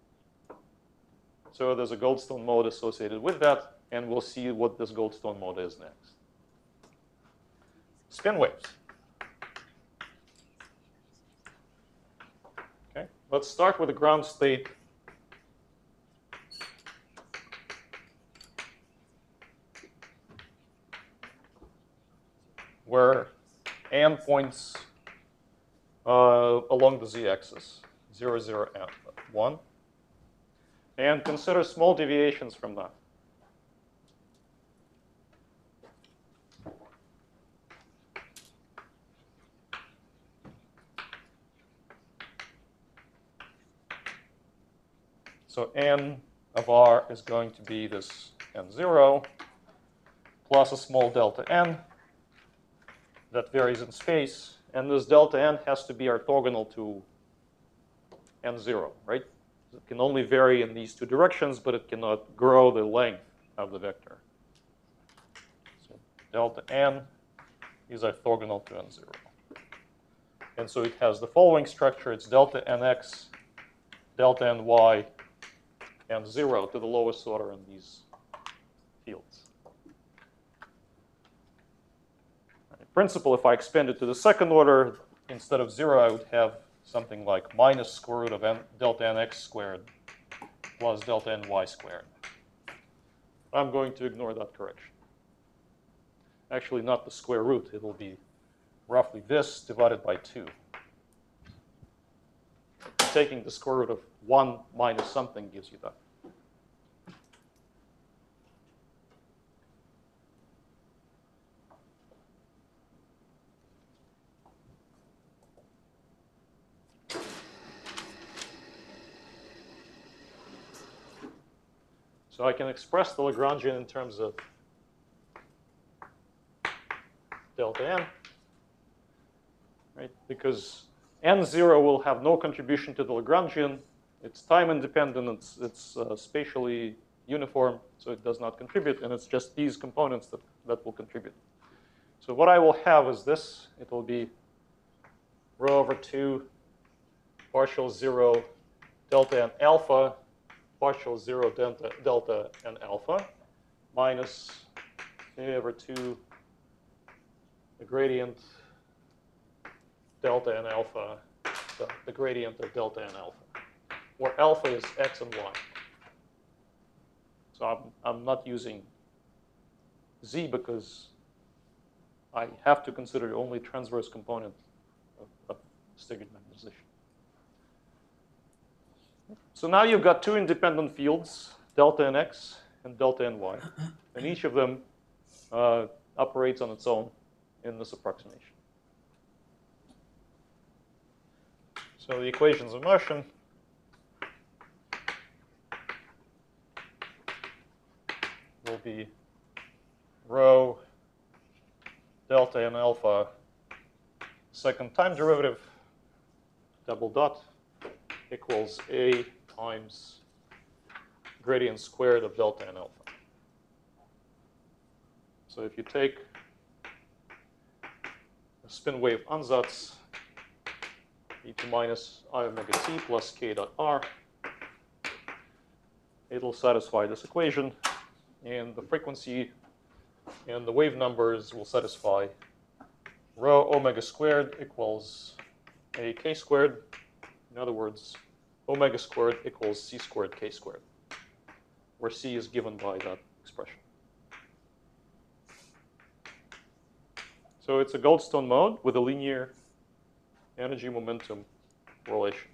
[SPEAKER 1] So there's a Goldstone mode associated with that, and we'll see what this Goldstone mode is next. Spin waves. Okay, let's start with the ground state. Where n points uh, along the z-axis, zero, zero, and one. And consider small deviations from that. So n of r is going to be this n zero plus a small delta n that varies in space. And this delta n has to be orthogonal to n zero, right? It can only vary in these two directions, but it cannot grow the length of the vector. So delta n is orthogonal to n zero. And so it has the following structure. It's delta nx, delta ny, and zero to the lowest order in these fields. In principle, if I expand it to the second order, instead of zero, I would have something like minus square root of n, delta nx squared plus delta ny squared. I'm going to ignore that correction. Actually, not the square root. It will be roughly this divided by two. Taking the square root of one minus something gives you that. So I can express the Lagrangian in terms of delta n, right? Because n zero will have no contribution to the Lagrangian. It's time independent. It's, it's uh, spatially uniform, so it does not contribute. And it's just these components that, that will contribute. So what I will have is this. It will be rho over two partial zero delta n alpha partial zero delta, delta n alpha minus a over two the gradient delta n alpha, the, the gradient of delta n alpha, where alpha is x and y. So I'm, I'm not using z because I have to consider the only transverse component of, of Stiggert magnetization. So now you've got two independent fields, delta nx and delta ny, and each of them uh, operates on its own in this approximation. So the equations of motion will be rho delta n alpha second time derivative double dot equals a times gradient squared of delta n alpha. So if you take a spin wave ansatz e to minus I omega t plus k dot r, it'll satisfy this equation, and the frequency and the wave numbers will satisfy rho omega squared equals a k squared. In other words, omega squared equals c squared k squared, where c is given by that expression. So it's a Goldstone mode with a linear energy momentum relation.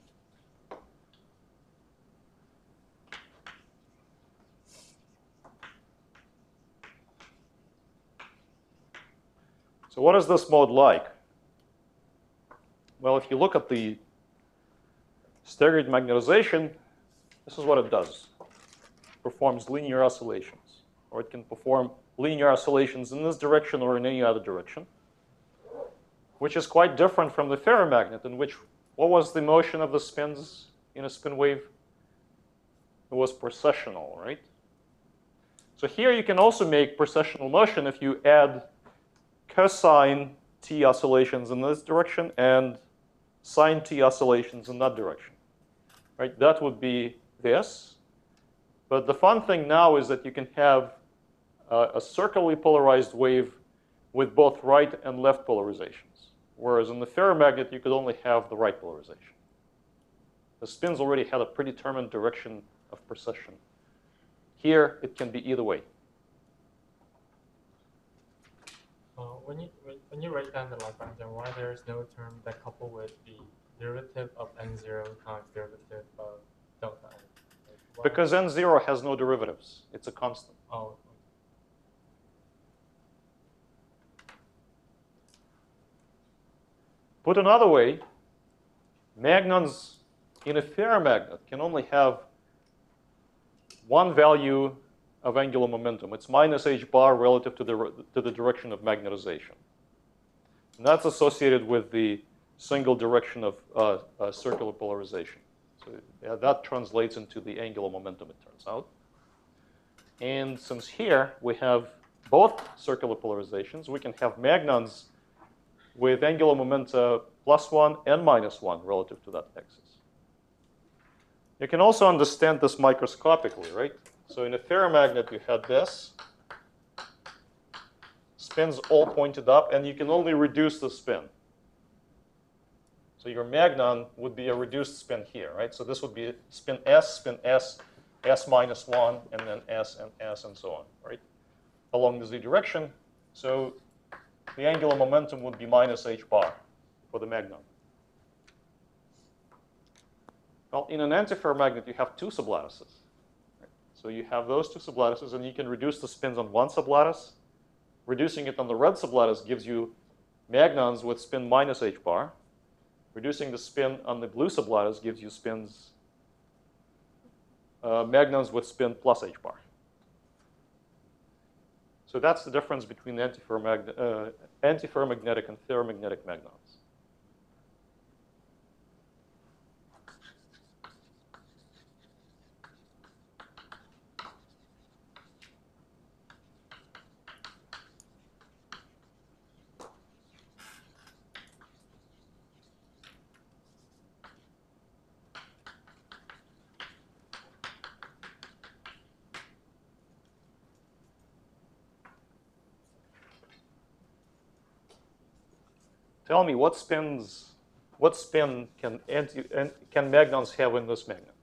[SPEAKER 1] So what is this mode like? Well, if you look at the Stiggert magnetization, this is what it does. It performs linear oscillations, or it can perform linear oscillations in this direction or in any other direction, which is quite different from the ferromagnet, in which what was the motion of the spins in a spin wave? It was precessional, right? So here you can also make precessional motion if you add cosine t oscillations in this direction and sine t oscillations in that direction, right? That would be this. But the fun thing now is that you can have uh, a circularly polarized wave with both right and left polarizations, whereas in the ferromagnet you could only have the right polarization. The spins already had a predetermined direction of precession. Here it can be either way.
[SPEAKER 8] Uh, when you when, when you write down the Lagrangian, why there is no term that couple with the derivative of n zero times derivative of delta n? Like, why?
[SPEAKER 1] Because n zero has no derivatives. It's a constant.
[SPEAKER 8] Oh.
[SPEAKER 1] Put another way, magnons in a ferromagnet can only have one value of angular momentum. It's minus h bar relative to the, to the direction of magnetization. And that's associated with the single direction of uh, uh, circular polarization. So yeah, that translates into the angular momentum, it turns out. And since here we have both circular polarizations, we can have magnons with angular momenta plus one and minus one relative to that axis. You can also understand this microscopically, right? So in a ferromagnet, you had this. Spins all pointed up, and you can only reduce the spin. So your magnon would be a reduced spin here, right? So this would be spin S, spin S, S minus one, and then S and S and so on, right? Along the z direction. So the angular momentum would be minus h bar for the magnon. Well, in an antiferromagnet, you have two sublattices. Right? So you have those two sublattices, and you can reduce the spins on one sublattice. Reducing it on the red sublattice gives you magnons with spin minus h bar. Reducing the spin on the blue sublattice gives you spins, uh, magnons with spin plus h bar. So that's the difference between antiferromagnetic, uh, antiferromagnetic and ferromagnetic magnons. Tell me, what spins, what spin can anti, can magnons have in this magnet?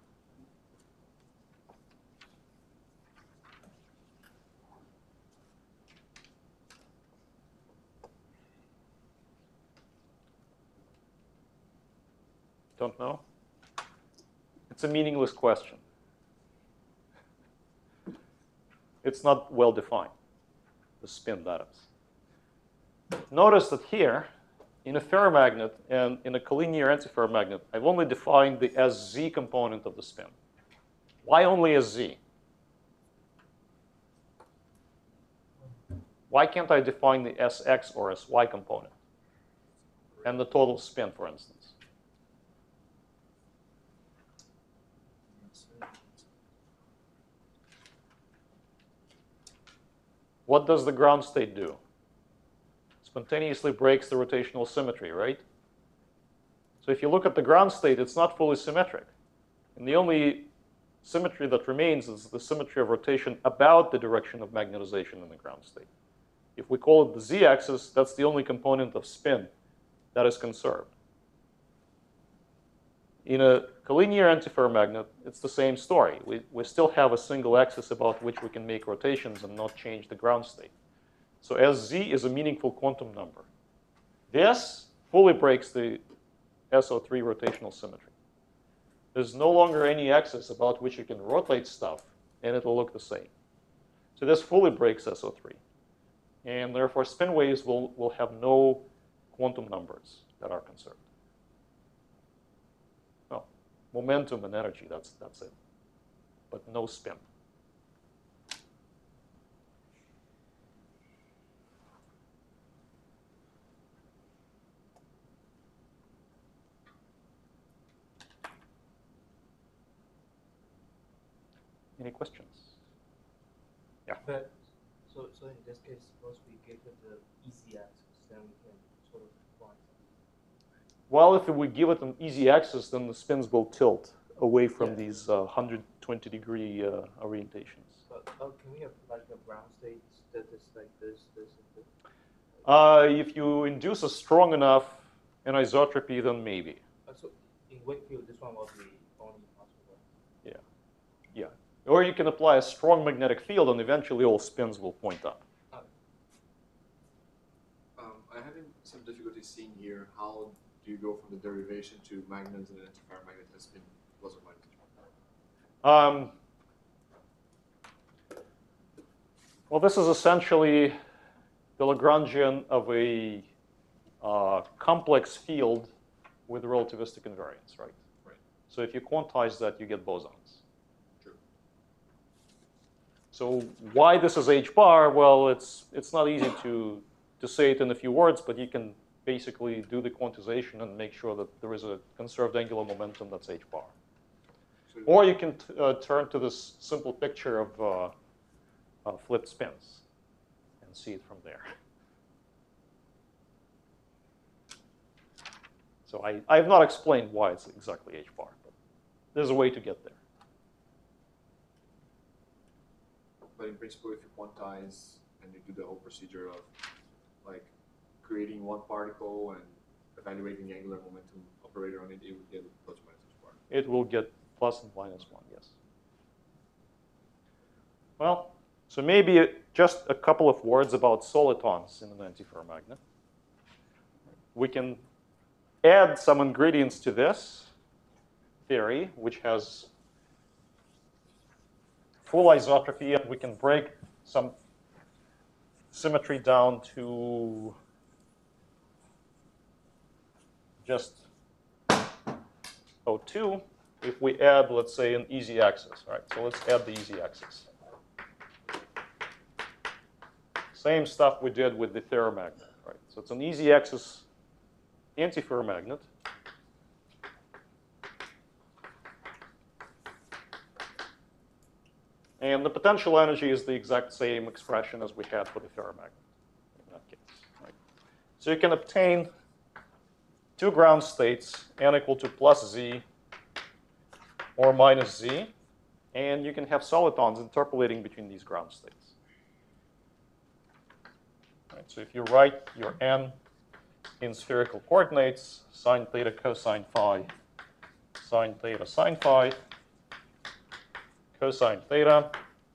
[SPEAKER 1] Don't know? It's a meaningless question. It's not well defined, the spin that is. Notice that here, in a ferromagnet and in a collinear antiferromagnet, I've only defined the S Z component of the spin. Why only S Z? Why can't I define the S X or S Y component? And the total spin, for instance. What does the ground state do? Spontaneously breaks the rotational symmetry, right? So if you look at the ground state, it's not fully symmetric. And the only symmetry that remains is the symmetry of rotation about the direction of magnetization in the ground state. If we call it the z-axis, that's the only component of spin that is conserved. In a collinear antiferromagnet, it's the same story. We, we still have a single axis about which we can make rotations and not change the ground state. So S Z is a meaningful quantum number. This fully breaks the S O three rotational symmetry. There's no longer any axis about which you can rotate stuff, and it'll look the same. So this fully breaks S O three. And therefore, spin waves will, will have no quantum numbers that are conserved. Well, momentum and energy, that's, that's it. But no spin. Any questions? Yeah.
[SPEAKER 4] But so so in this case, suppose we give it the easy axis, then we can sort of find something.
[SPEAKER 1] Well, if we give it an easy axis, then the spins will tilt away from
[SPEAKER 4] Yeah.
[SPEAKER 1] these uh, one hundred twenty degree uh, orientations.
[SPEAKER 4] But oh, can we have like a ground state that is like this, this, and this?
[SPEAKER 1] Uh, if you induce a strong enough anisotropy, then maybe.
[SPEAKER 4] Uh, so in Wakefield, this one was the only possible.
[SPEAKER 1] Yeah. Yeah. Or you can apply a strong magnetic field, and eventually all spins will point up.
[SPEAKER 2] Um, I'm having some difficulty seeing here how do you go from the derivation to magnons and antiferromagnet has been plus or minus.
[SPEAKER 1] Um, well, this is essentially the Lagrangian of a uh, complex field with relativistic invariance, right?
[SPEAKER 2] Right.
[SPEAKER 1] So if you quantize that, you get bosons.
[SPEAKER 2] True.
[SPEAKER 1] So why this is H bar? Well, it's it's not easy to to say it in a few words, but you can basically do the quantization and make sure that there is a conserved angular momentum that's H bar.
[SPEAKER 2] So
[SPEAKER 1] Or you can t uh, turn to this simple picture of uh, uh, flipped spins and see it from there. So I, I have not explained why it's exactly H bar, but there's a way to get there.
[SPEAKER 2] But in principle, if you quantize and you do the whole procedure of like creating one particle and evaluating the angular momentum operator on it, it would get plus or minus H bar.
[SPEAKER 1] It will get plus and minus one, yes. Well, so maybe just a couple of words about solitons in an antiferromagnet. We can add some ingredients to this theory, which has full isotropy, and we can break some symmetry down to just O two if we add, let's say, an easy axis. All right, so let's add the easy axis. Same stuff we did with the ferromagnet. Right? So it's an easy axis antiferromagnet. And the potential energy is the exact same expression as we had for the ferromagnet in that case. Right? So you can obtain two ground states, n equal to plus z or minus z, and you can have solitons interpolating between these ground states. Right, so if you write your n in spherical coordinates, sine theta, cosine phi, sine theta, sine phi, cosine theta,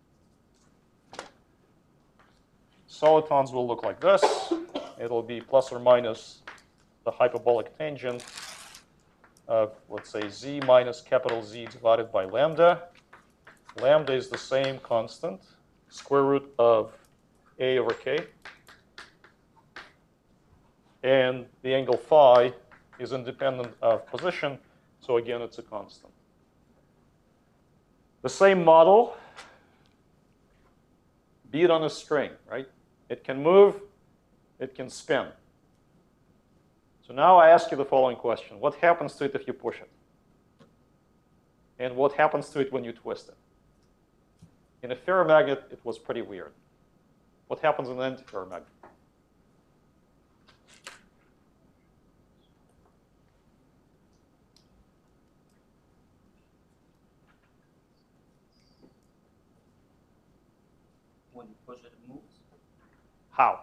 [SPEAKER 1] solitons will look like this. It'll be plus or minus the hyperbolic tangent of, let's say, z minus capital Z divided by lambda. Lambda is the same constant, square root of a over k. And the angle phi is independent of position, so again, it's a constant. The same model, be it on a string, right? It can move, it can spin. So now I ask you the following question. What happens to it if you push it? And what happens to it when you twist it? In a ferromagnet, it was pretty weird. What happens in an antiferromagnet?
[SPEAKER 7] When you push it, it moves.
[SPEAKER 1] How?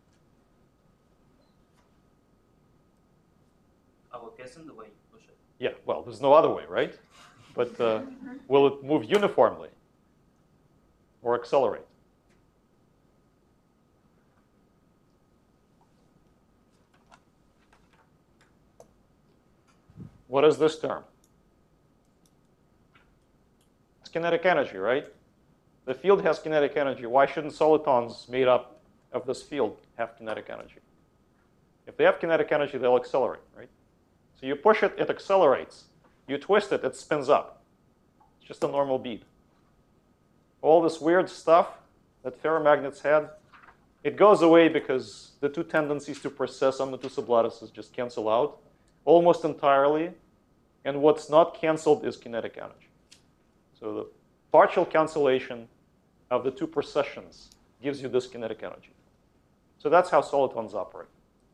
[SPEAKER 7] I would guess in the way you push it.
[SPEAKER 1] Yeah, well, there's no other way, right? But uh, will it move uniformly or accelerate? What is this term? It's kinetic energy, right? The field has kinetic energy. Why shouldn't solitons made up of this field have kinetic energy? If they have kinetic energy, they'll accelerate, right? So you push it, it accelerates. You twist it, it spins up. It's just a normal bead. All this weird stuff that ferromagnets had, it goes away because the two tendencies to precess on the two sublattices just cancel out almost entirely. And what's not canceled is kinetic energy. So the partial cancellation of the two precessions gives you this kinetic energy. So that's how solitons operate.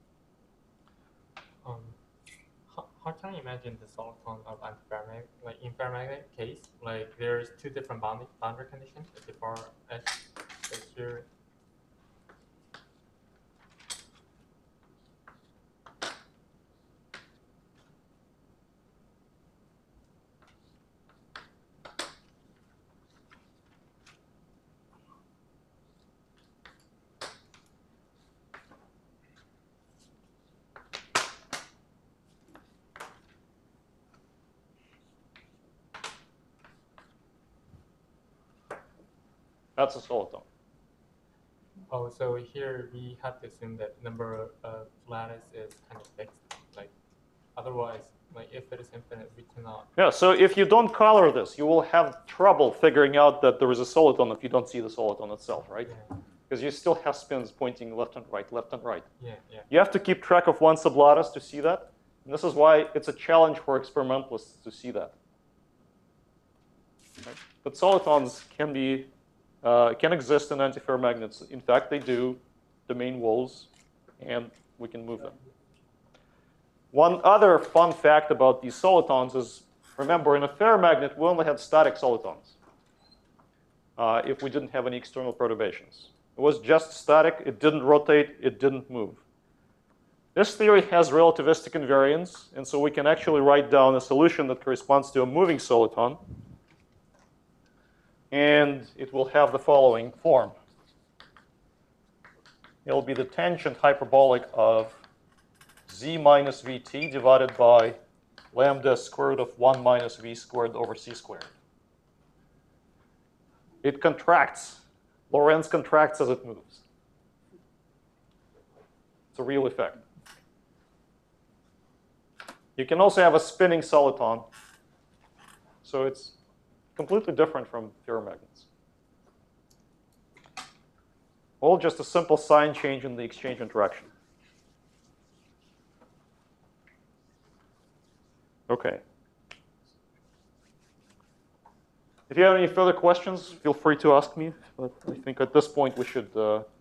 [SPEAKER 8] Um, how, how can you imagine the soliton of antiferromagnet? Like in ferromagnetic case, like there's two different boundary boundary conditions at the far edge. Like here.
[SPEAKER 1] That's a soliton.
[SPEAKER 8] Oh, so here we have to assume that number of lattice is kind of fixed. Like otherwise, Like if it is infinite, we cannot.
[SPEAKER 1] Yeah, so if you don't color this, you will have trouble figuring out that there is a soliton if you don't see the soliton itself, right?
[SPEAKER 8] Yeah,
[SPEAKER 1] Because you still have spins pointing left and right, left and right.
[SPEAKER 8] yeah, yeah.
[SPEAKER 1] You have to keep track of one sublattice to see that. And this is why it's a challenge for experimentalists to see that. Right? But solitons can be uh, can exist in antiferromagnets. In fact, they do, domain walls, and we can move them. One other fun fact about these solitons is, remember, in a ferromagnet, we only had static solitons uh, if we didn't have any external perturbations. It was just static. It didn't rotate. It didn't move. This theory has relativistic invariance, and so we can actually write down a solution that corresponds to a moving soliton. And it will have the following form. It will be the tangent hyperbolic of z minus vt divided by lambda square root of one minus v squared over c squared. It contracts. Lorentz contracts as it moves. It's a real effect. You can also have a spinning soliton. So it's completely different from ferromagnets. All just a simple sign change in the exchange interaction. Okay. If you have any further questions, feel free to ask me. But I think at this point we should uh,